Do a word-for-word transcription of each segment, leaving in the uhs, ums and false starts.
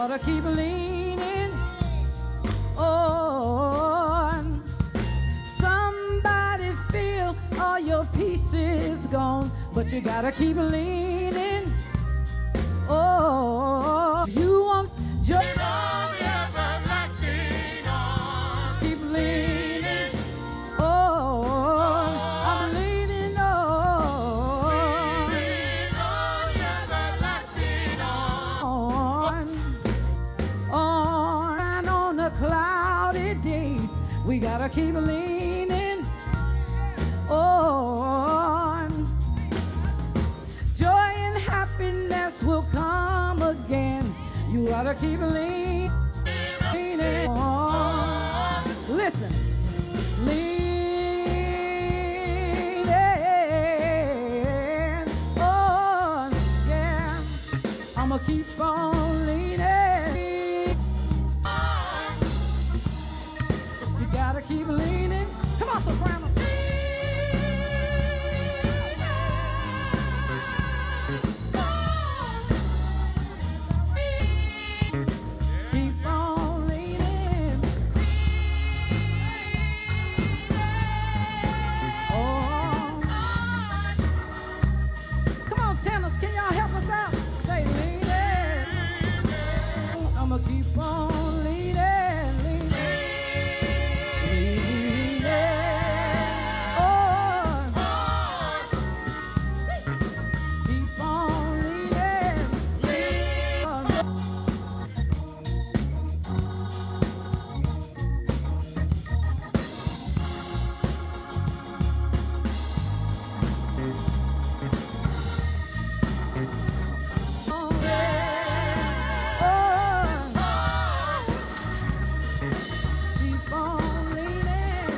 ought to keep leaning on. Somebody feel all your pieces gone, but you gotta keep leaning on. You want joy. Keep leaning on. I'm leaning on. On. And on a cloudy day, we gotta keep leaning on. Joy and happiness will come again. You gotta keep leaning on. Listen. Leaning on. Yeah. I'ma keep on leaning. You gotta keep leaning. Come on, soprano. Keep on leaning. Oh. Come on, tenors, can y'all help us out? Say leaning. I'ma keep on leaning, leaning, leaning on. Keep on leaning, leaning on. Keep on leaning,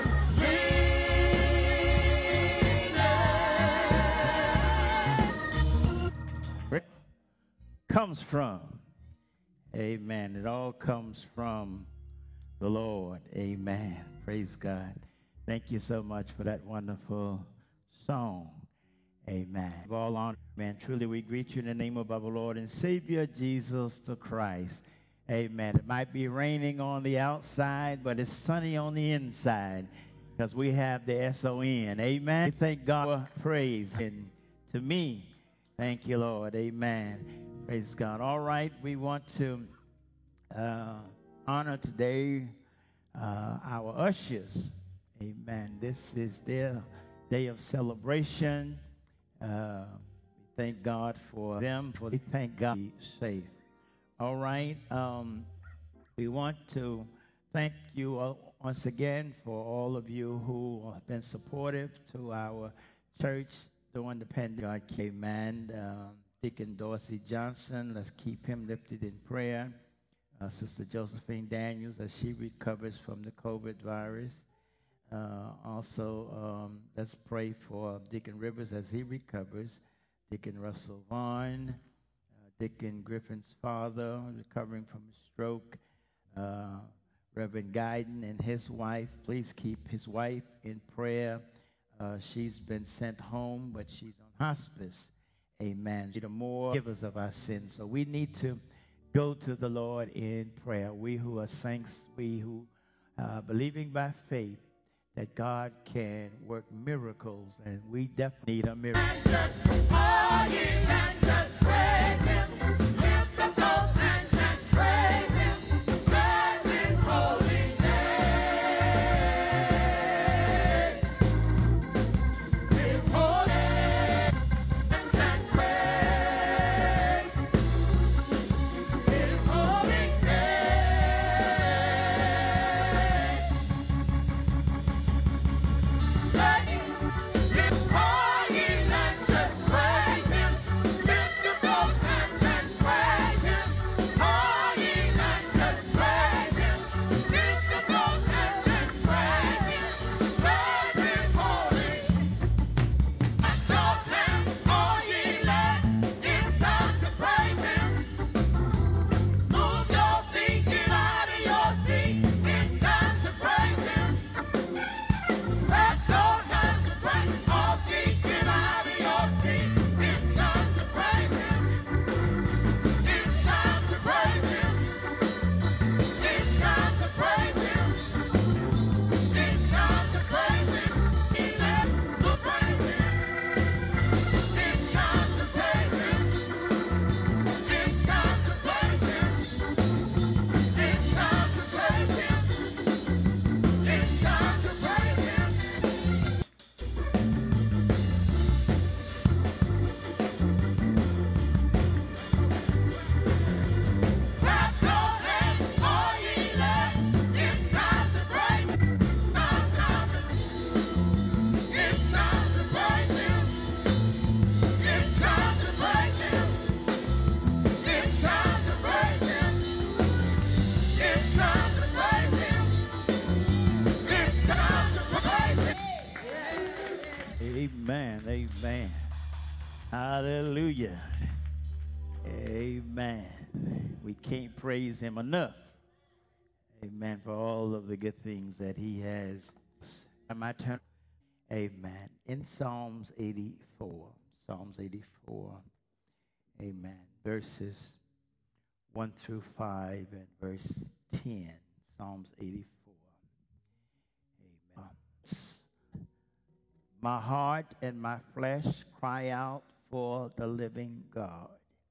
leaning. Comes from. Amen. It all comes from the Lord. Amen. Praise God. Thank you so much for that wonderful song. Amen. Of all honor, man. Truly, we greet you in the name of our Lord and Savior Jesus the Christ. Amen. It might be raining on the outside, but it's sunny on the inside because we have the S O N. Amen. We thank God for praise. And to me, thank you, Lord. Amen. Praise God. All right. We want to uh, honor today uh, our ushers. Amen. This is their day of celebration. Uh, we thank God for them. For they thank God to be safe. All right. Um, we want to thank you all once again for all of you who have been supportive to our church during the pandemic. Amen. Um, Deacon Dorsey Johnson, let's keep him lifted in prayer. Uh, Sister Josephine Daniels, as she recovers from the COVID virus. Uh, also, um, let's pray for Deacon Rivers as he recovers. Deacon Russell Vaughn, uh, Deacon Griffin's father, recovering from a stroke. Uh, Reverend Guyton and his wife, please keep his wife in prayer. Uh, she's been sent home, but she's on hospice. Amen. The more givers of our sins. So we need to go to the Lord in prayer. We who are saints, we who are believing by faith that God can work miracles, and we definitely need a miracle. And just, oh, yeah, and just praise Him. Lift up those hands and praise Him. Bless His holy name. His holy name. And praise His holy name. Let Hallelujah. Amen. We can't praise him enough. Amen. For all of the good things that he has. My turn. Amen. In Psalms eighty-four. Psalms eighty-four. Amen. Verses one through five and verse ten. Psalms eighty-four. Amen. My heart and my flesh cry out for the living God.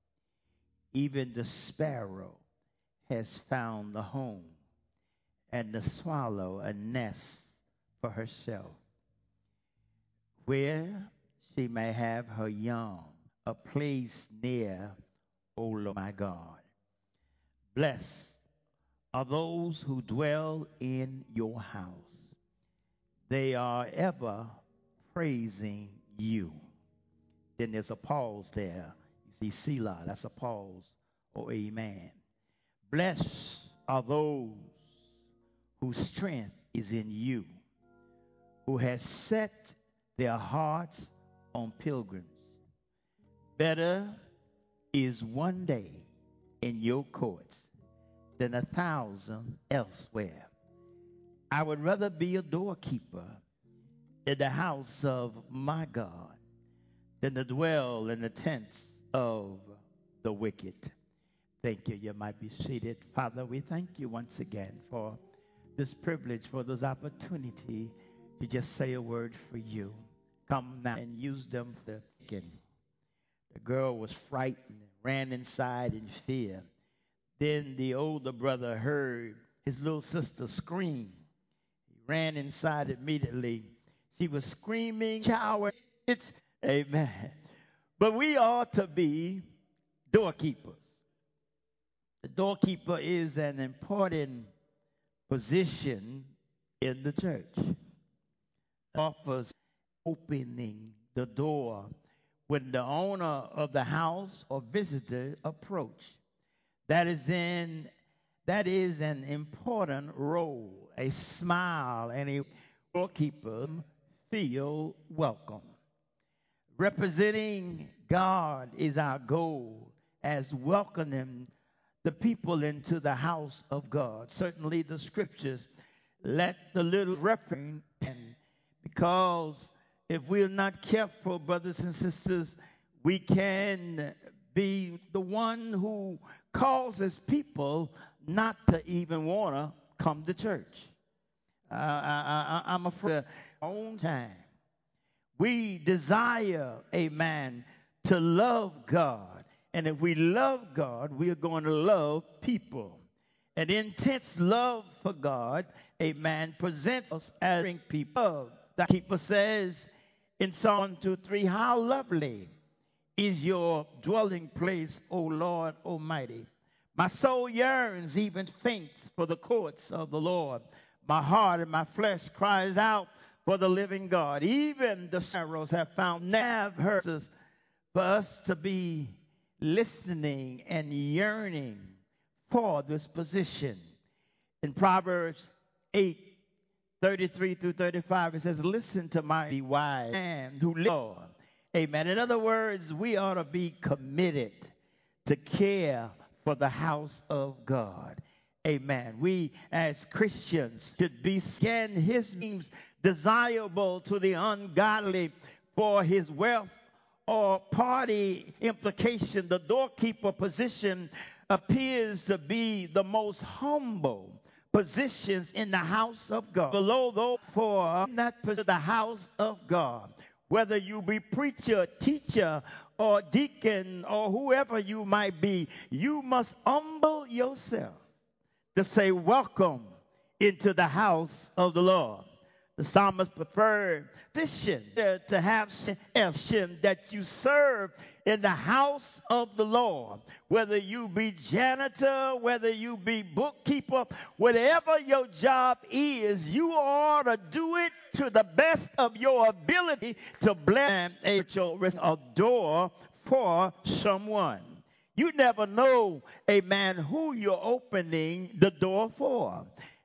Even the sparrow has found a home, and the swallow a nest for herself, where she may have her young, a place near, O Lord my God. Blessed are those who dwell in your house. They are ever praising you. Then there's a pause there. You see Selah, that's a pause. Oh, amen. Blessed are those whose strength is in you, who has set their hearts on pilgrims. Better is one day in your courts than a thousand elsewhere. I would rather be a doorkeeper in the house of my God than to dwell in the tents of the wicked. Thank you. You might be seated. Father, we thank you once again for this privilege, for this opportunity to just say a word for you. Come now and use them for the wicked. The girl was frightened, ran inside in fear. Then the older brother heard his little sister scream. He ran inside immediately. She was screaming, child. It's amen. But we ought to be doorkeepers. The doorkeeper is an important position in the church. Offers opening the door when the owner of the house or visitor approach. That is in that is an important role. A smile and a doorkeeper feel welcome. Representing God is our goal as welcoming the people into the house of God. Certainly the scriptures let the little reference, because if we're not careful, brothers and sisters, we can be the one who causes people not to even want to come to church. Uh, I, I, I'm afraid own time. We desire, amen, to love God. And if we love God, we are going to love people. An intense love for God, amen, presents us as people. The keeper says in Psalm one, two, three, how lovely is your dwelling place, O Lord Almighty. My soul yearns, even faints, for the courts of the Lord. My heart and my flesh cries out for the living God. Even the sparrows have found nav heard for us to be listening and yearning for this position. In Proverbs eight, thirty-three through thirty-five, it says, listen to my wise man who lives. Amen. In other words, we ought to be committed to care for the house of God. Amen. We as Christians should be scan his means desirable to the ungodly for his wealth or party implication. The doorkeeper position appears to be the most humble positions in the house of God. Below those for that position, the house of God. Whether you be preacher, teacher, or deacon, or whoever you might be, you must humble yourself to say, welcome into the house of the Lord. The psalmist preferred position to have action that you serve in the house of the Lord. Whether you be janitor, whether you be bookkeeper, whatever your job is, you ought to do it to the best of your ability to bless a door for someone. You never know, amen, who you're opening the door for.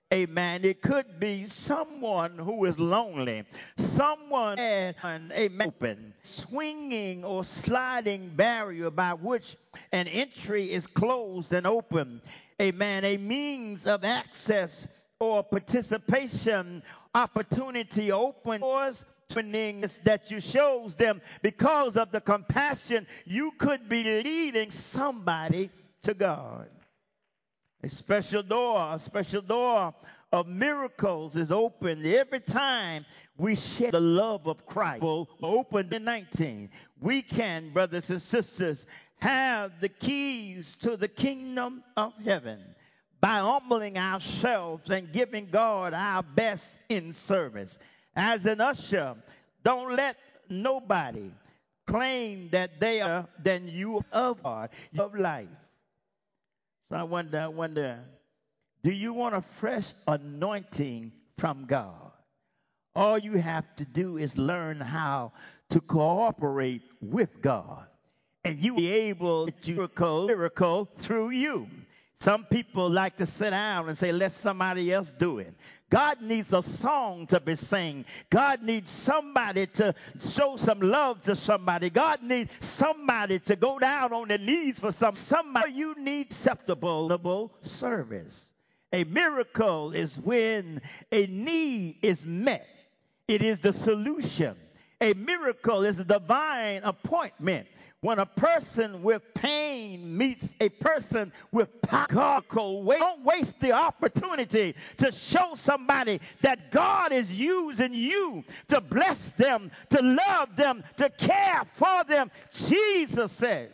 Amen. It could be someone who is lonely, someone, and amen, open, swinging or sliding barrier by which an entry is closed and open. Amen. A means of access or participation, opportunity, open doors, that you shows them because of the compassion. You could be leading somebody to God. A special door, a special door of miracles is opened every time we share the love of Christ. Opened in nineteen. We can, brothers and sisters, have the keys to the kingdom of heaven by humbling ourselves and giving God our best in service. As an usher, don't let nobody claim that they are than you of God, of life. So I wonder, I wonder, do you want a fresh anointing from God? All you have to do is learn how to cooperate with God, and you will be able to do miracle, miracle through you. Some people like to sit down and say, let somebody else do it. God needs a song to be sang. God needs somebody to show some love to somebody. God needs somebody to go down on their knees for some. Somebody you need acceptable service. A miracle is when a need is met. It is the solution. A miracle is a divine appointment. When a person with pain meets a person with power, don't waste the opportunity to show somebody that God is using you to bless them, to love them, to care for them. Jesus says,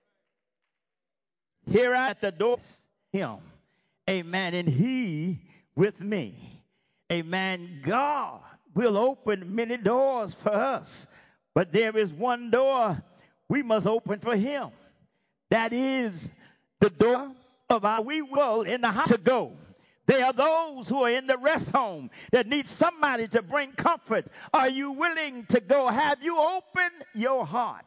here at the door, him, amen, and he with me. Amen. God will open many doors for us, but there is one door we must open for him. That is the door of our we will in the house to go. There are those who are in the rest home that need somebody to bring comfort. Are you willing to go? Have you opened your heart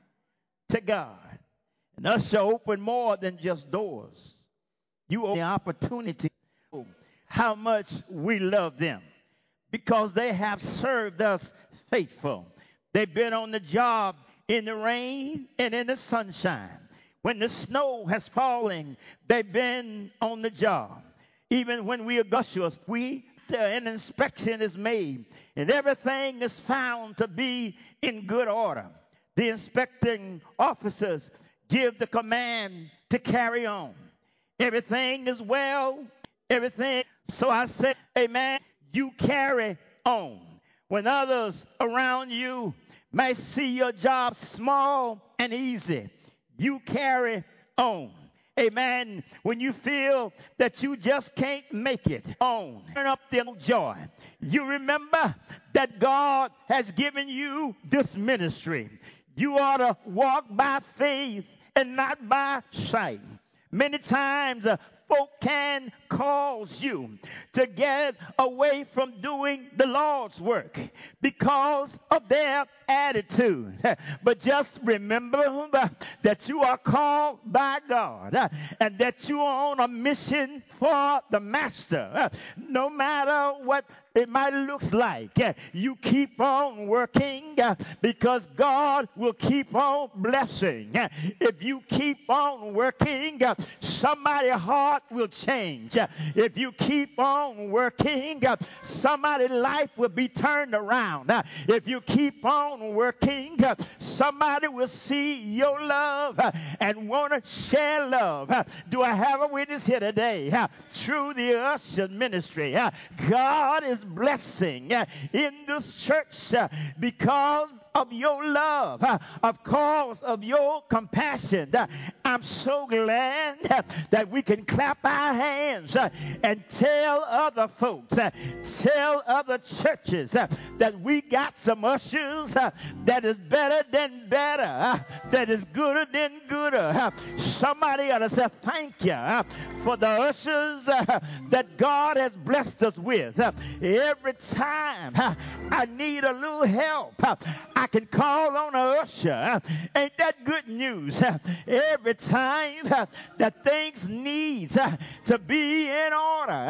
to God? And us shall open more than just doors. You open the opportunity how much we love them because they have served us faithful. They've been on the job in the rain and in the sunshine. When the snow has fallen, they've been on the job. Even when we are gushers, we uh, an inspection is made, and everything is found to be in good order. The inspecting officers give the command to carry on. Everything is well, everything. So I say, amen, you carry on. When others around you may see your job small and easy, you carry on. Amen. When you feel that you just can't make it on, turn up the joy. You remember that God has given you this ministry. You ought to walk by faith and not by sight. Many times, uh, folk can cause you to get away from doing the Lord's work because of their attitude. But just remember that you are called by God and that you are on a mission for the Master. No matter what it might look like, you keep on working because God will keep on blessing. If you keep on working, somebody's heart will change. If you keep on working, somebody's life will be turned around. If you keep on working, somebody will see your love and want to share love. Do I have a witness here today? Through the usher ministry, God is blessing in this church because of your love, of cause of your compassion. I'm so glad that we can clap our hands and tell other folks, tell other churches that we got some ushers that is better than better, that is gooder than gooder. Somebody ought to say thank you for the ushers that God has blessed us with. Every time I need a little help, I can call on a usher. Ain't that good news? Every time that things need to be in order,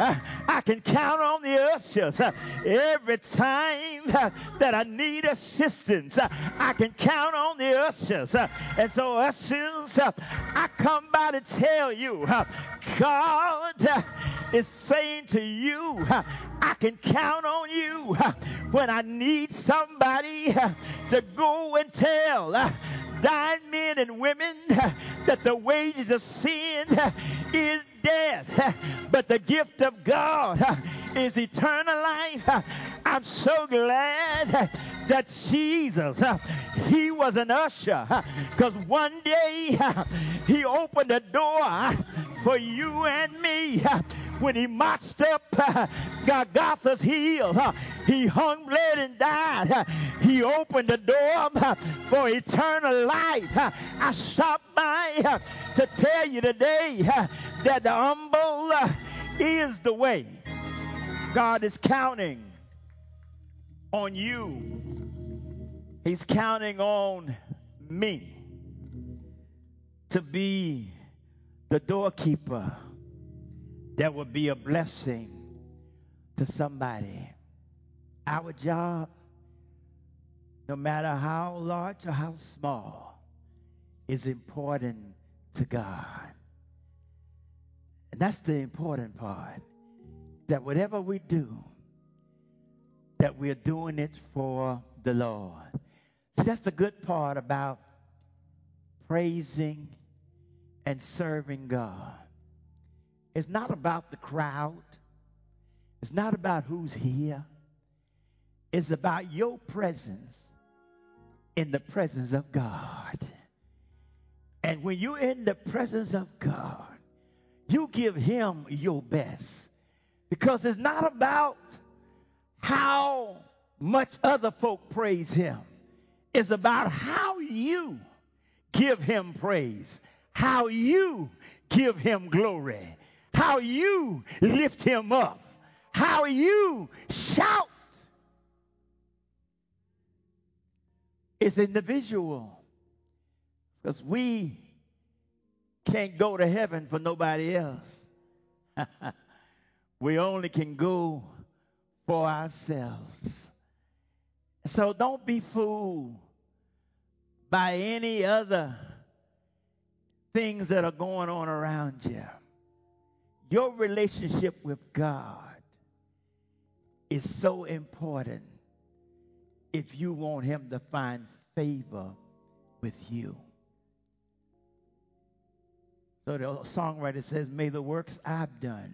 I can count on the ushers uh, every time uh, that I need assistance. Uh, I can count on the ushers. Uh, and so, ushers, uh, I come by to tell you, uh, God uh, is saying to you, uh, I can count on you uh, when I need somebody uh, to go and tell uh, dying men and women uh, that the wages of sin uh, is death, uh, but the gift of God uh, is eternal life. Uh, I'm so glad uh, that Jesus, uh, he was an usher, because uh, one day uh, he opened the door uh, for you and me. Uh, when he marched up uh, Golgotha's hill, uh, he hung, bled, and died. Uh, he opened the door uh, for eternal life. Uh, I stopped by uh, to tell you today uh, that the humble uh, is the way. God is counting on you. He's counting on me to be the doorkeeper that will be a blessing to somebody. Our job, no matter how large or how small, is important to God. And that's the important part, that whatever we do, that we're doing it for the Lord. See, that's the good part about praising and serving God. It's not about the crowd. It's not about who's here. It's about your presence in the presence of God. And when you're in the presence of God, you give him your best. Because it's not about how much other folk praise him. It's about how you give him praise, how you give him glory, how you lift him up, how you shout. It's individual, because we can't go to heaven for nobody else. We only can go for ourselves. So don't be fooled by any other things that are going on around you. Your relationship with God is so important if you want him to find favor with you. So the songwriter says, may the works I've done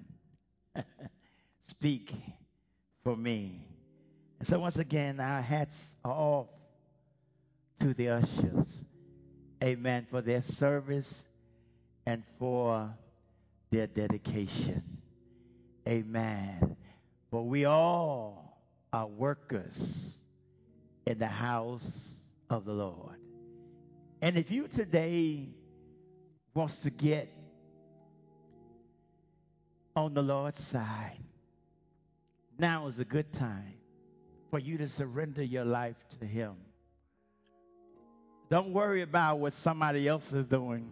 speak for me. And so once again, our hats are off to the ushers. Amen. For their service and for their dedication. Amen. For we all are workers in the house of the Lord. And if you today wants to get on the Lord's side, now is a good time for you to surrender your life to him. Don't worry about what somebody else is doing.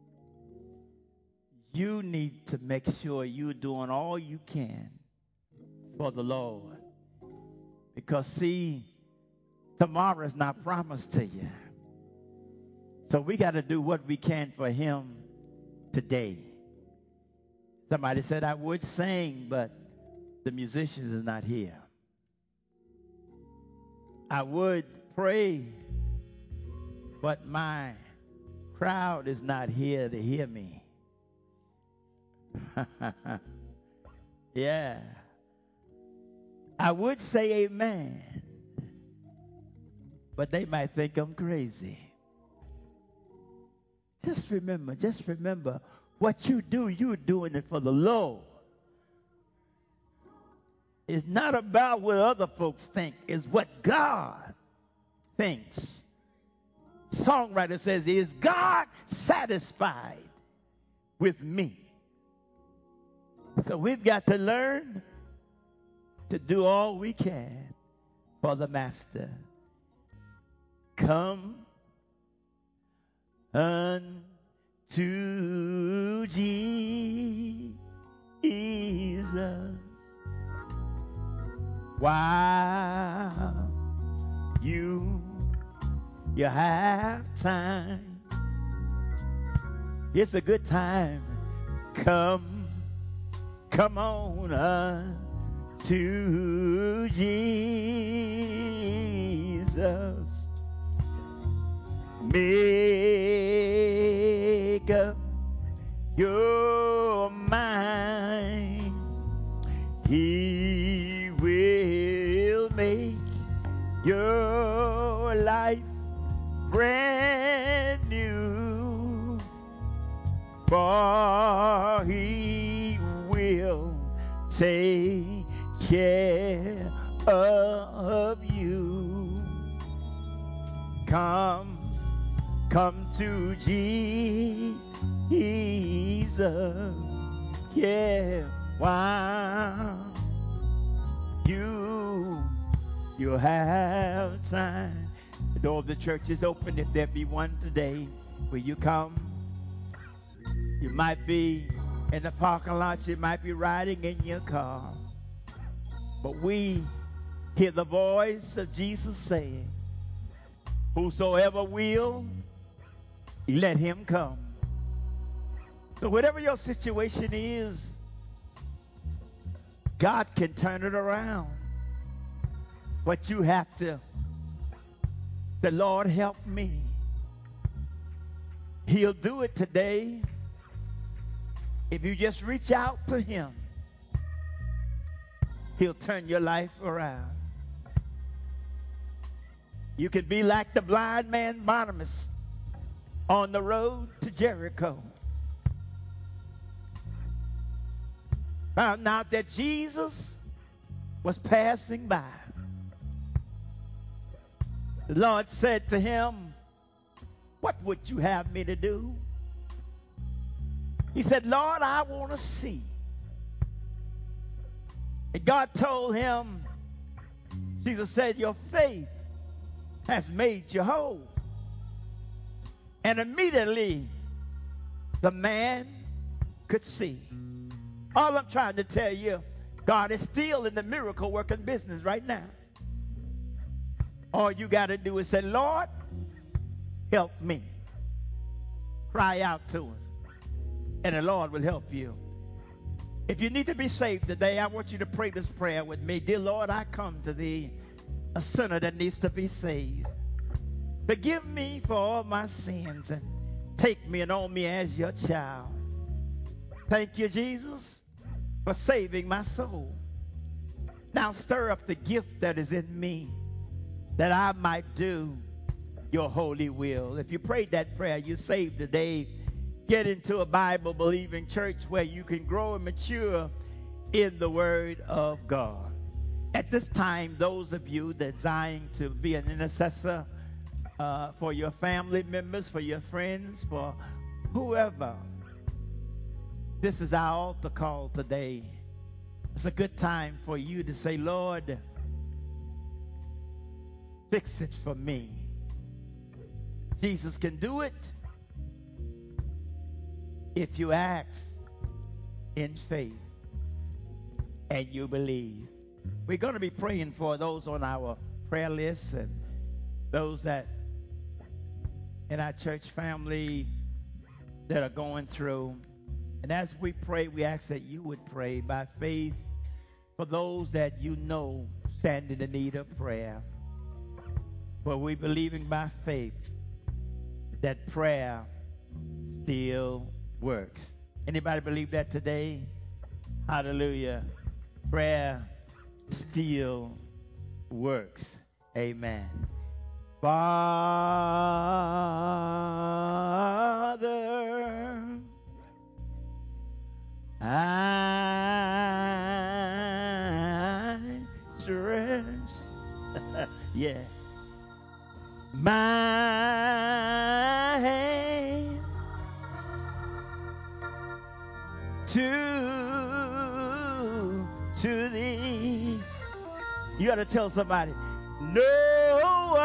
You need to make sure you're doing all you can for the Lord. Because, see, tomorrow is not promised to you. So we got to do what we can for him today. Somebody said, I would sing, but the musicians are not here. I would pray, but my crowd is not here to hear me. Yeah. I would say amen, but they might think I'm crazy. Just remember, just remember, what you do, you're doing it for the Lord. It's not about what other folks think. It's what God thinks. Songwriter says, is God satisfied with me? So we've got to learn to do all we can for the Master. Come unto Jesus, while you you have time. It's a good time. Come, come on unto Jesus. Make up your mind. He will make your life brand new, for he will take care of you. Come, come to Jesus, yeah, while you you have time. The door of the church is open. If there be one today, will you come? You might be in the parking lot, you might be riding in your car, but we hear the voice of Jesus saying, whosoever will, let him come. So whatever your situation is, God can turn it around. But you have to say, Lord, help me. He'll do it today if you just reach out to him. He'll turn your life around. You could be like the blind man Bartimaeus on the road to Jericho. Found out that Jesus was passing by. The Lord said to him, what would you have me to do? He said, Lord, I want to see. And God told him, Jesus said, your faith has made you whole. And immediately the man could see. All I'm trying to tell you, God is still in the miracle working business right now. All you got to do is say, Lord, help me. Cry out to him, and the Lord will help you. If you need to be saved today, I want you to pray this prayer with me. Dear Lord, I come to thee, a sinner that needs to be saved. Forgive me for all my sins and take me and own me as your child. Thank you, Jesus, for saving my soul. Now stir up the gift that is in me, that I might do your holy will. If you prayed that prayer, you're saved today. Get into a Bible-believing church where you can grow and mature in the Word of God. At this time, those of you that are desiring to be an intercessor uh, for your family members, for your friends, for whoever, this is our altar call today. It's a good time for you to say, Lord, fix it for me. Jesus can do it if you ask in faith and you believe. We're going to be praying for those on our prayer list and those that in our church family that are going through. And as we pray, we ask that you would pray by faith for those that you know stand in the need of prayer. For we believing by faith that prayer still works. Anybody believe that today? Hallelujah. Prayer still works. Amen. Father, I stretch, yeah, my hands to to thee. You got to tell somebody, no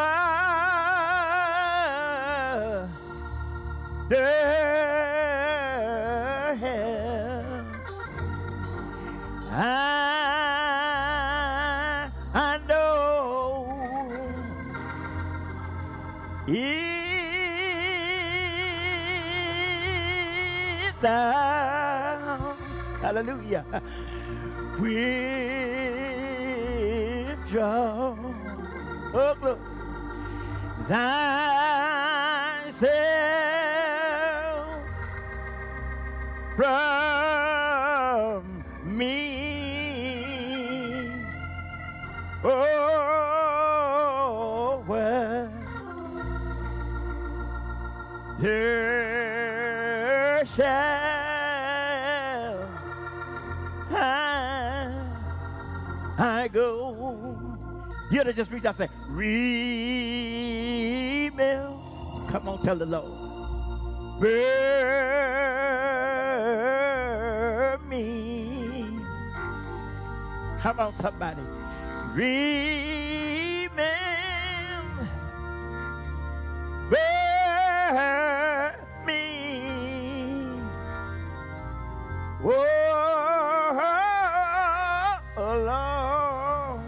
other help I, Hallelujah. Withdraw, oh, glory, thyself from me. Oh, well, there shall I, I go. You ought to just reach out and say, remember. Come on, tell the Lord. Bear me. Come on, somebody. Remember. Bear me. Oh, Lord.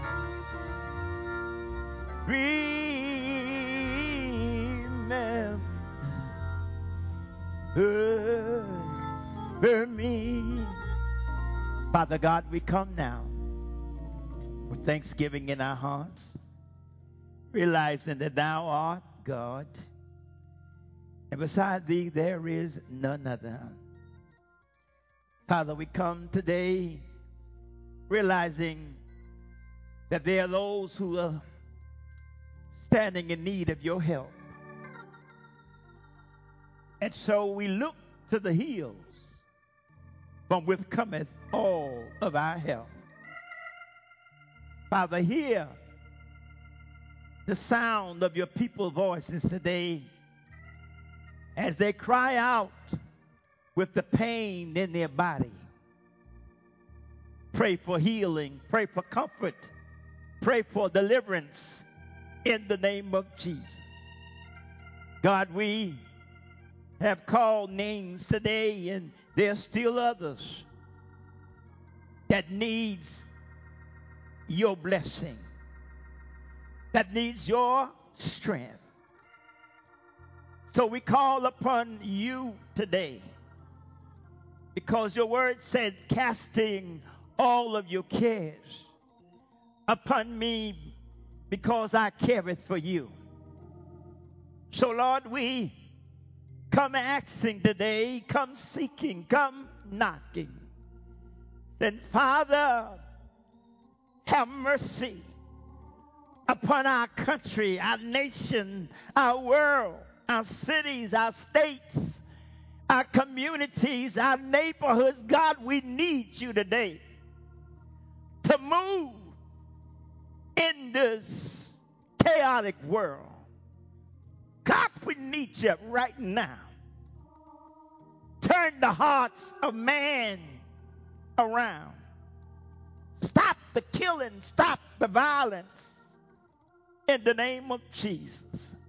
Remember me. Father God, we come now with thanksgiving in our hearts, realizing that thou art God, and beside thee there is none other. Father, we come today realizing that there are those who are standing in need of your help. And so we look to the hills from which cometh all of our help. Father, hear the sound of your people's voices today as they cry out with the pain in their body. Pray for healing, pray for comfort, pray for deliverance in the name of Jesus. God, we have called names today, and there's still others that needs your blessing, that needs your strength. So we call upon you today, because your word said, casting all of your cares upon me, because I careth for you. So Lord, we come asking today, come seeking, come knocking. Then Father, have mercy upon our country, our nation, our world, our cities, our states, our communities, our neighborhoods. God, we need you today to move in this chaotic world. God, we need you right now. Turn the hearts of man around. Stop the killing, stop the violence in the name of Jesus.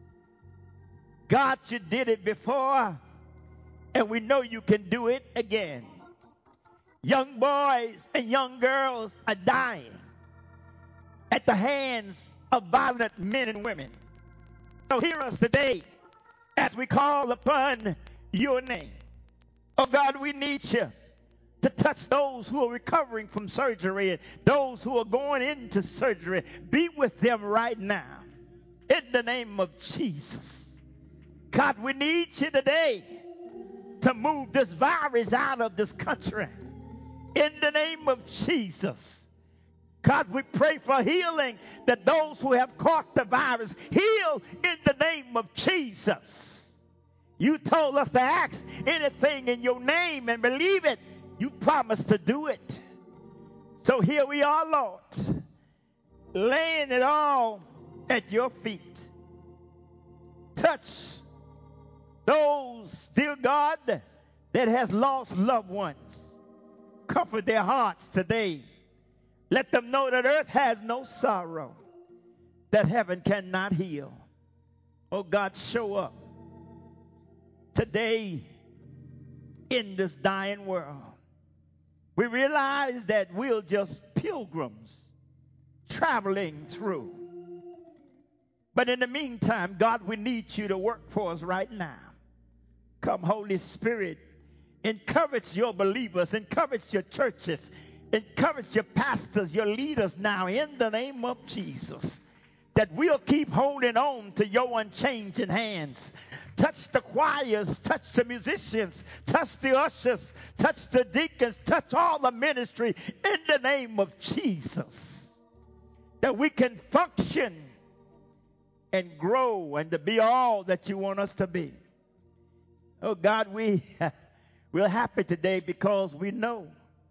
God, you did it before, and we know you can do it again. Young boys and young girls are dying at the hands of violent men and women. So hear us today as we call upon your name. Oh God, we need you to touch those who are recovering from surgery and those who are going into surgery. Be with them right now in the name of Jesus. God, we need you today to move this virus out of this country in the name of Jesus. God, we pray for healing, that those who have caught the virus heal in the name of Jesus. You told us to ask anything in your name and believe it. You promised to do it. So here we are, Lord, laying it all at your feet. Touch those, dear God, that has lost loved ones. Comfort their hearts today. Let them know that earth has no sorrow, that heaven cannot heal. Oh God, show up today in this dying world. We realize that we're just pilgrims traveling through. But in the meantime, God, we need you to work for us right now. Come, Holy Spirit, Encourage your believers. Encourage your churches. Encourage your pastors, your leaders now in the name of Jesus. That we'll keep holding on to your unchanging hands. Touch the choirs, touch the musicians, touch the ushers, touch the deacons, touch all the ministry in the name of Jesus. That we can function and grow and to be all that you want us to be. Oh God, we, we're happy today because we know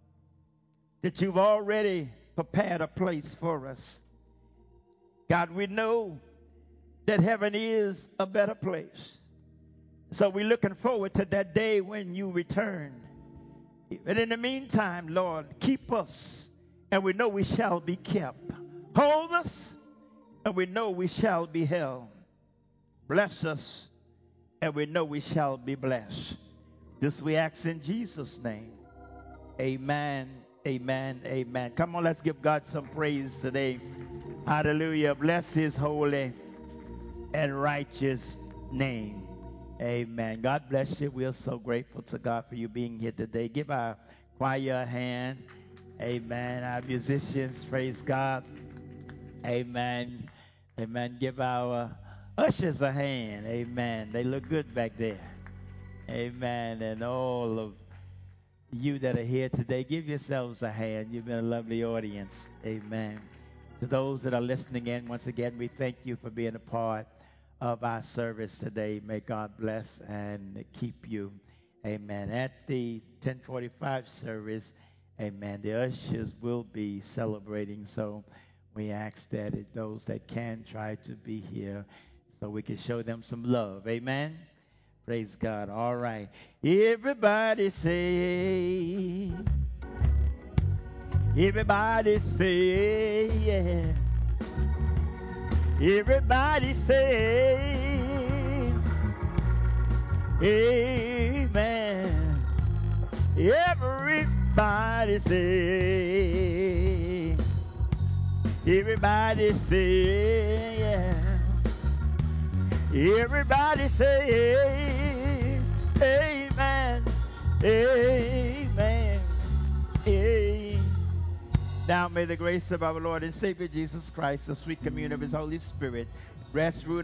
that you've already prepared a place for us. God, we know that heaven is a better place. So we're looking forward to that day when you return. But in the meantime, Lord, keep us, and we know we shall be kept. Hold us, and we know we shall be held. Bless us, and we know we shall be blessed. This we ask in Jesus' name. Amen, amen, amen. Come on, let's give God some praise today. Hallelujah. Bless his holy and righteous name. Amen. God bless you. We are so grateful to God for you being here today. Give our choir a hand. Amen. Our musicians, praise God. Amen. Amen. Give our ushers a hand. Amen. They look good back there. Amen. And all of you that are here today, give yourselves a hand. You've been a lovely audience. Amen. To those that are listening in, once again, we thank you for being a part of our service today. May God bless and keep you. Amen. At the ten forty-five service, amen, the ushers will be celebrating. So we ask that it, those that can try to be here so we can show them some love. Amen. Praise God. All right. Everybody say, everybody say, yeah. Everybody say, amen. Everybody say, everybody say, yeah. Everybody say, amen, amen, amen. Now may the grace of our Lord and Savior Jesus Christ, the sweet communion of his Holy Spirit, rest, rule,